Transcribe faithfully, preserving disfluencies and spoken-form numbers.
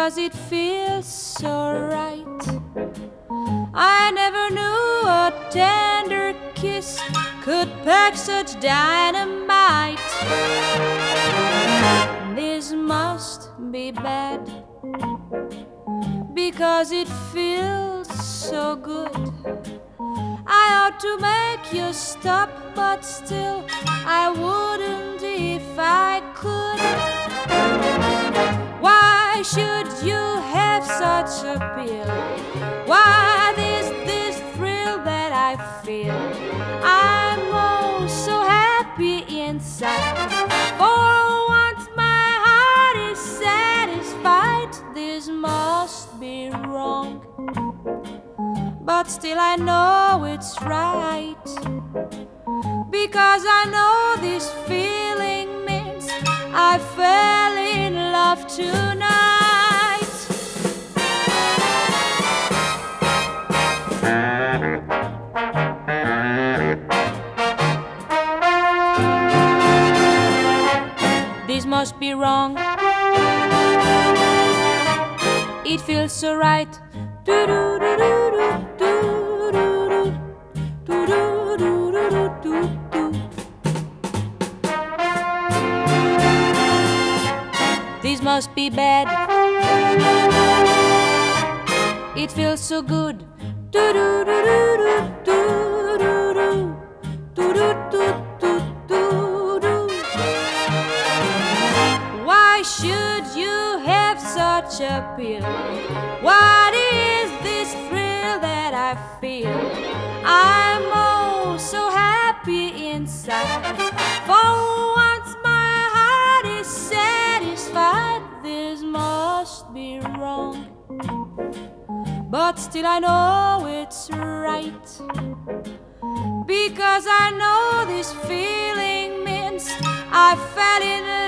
because it feels so right. I never knew a tender kiss could pack such dynamite. This must be bad because it feels so good. I ought to make you stop, but still I wouldn't if I could. Why should you have such a pill? Why is this thrill that I feel? I'm oh so happy inside. For once my heart is satisfied. This must be wrong, but still I know it's right, because I know this feeling means I fell in love tonight. This must be wrong. It feels so right. This must be bad. It feels so good. Why should you have such a pill? What is this thrill that I feel? I'm oh so happy inside. For once my heart is satisfied. This must be wrong, but still I know it's right, because I know this feeling means I fell in love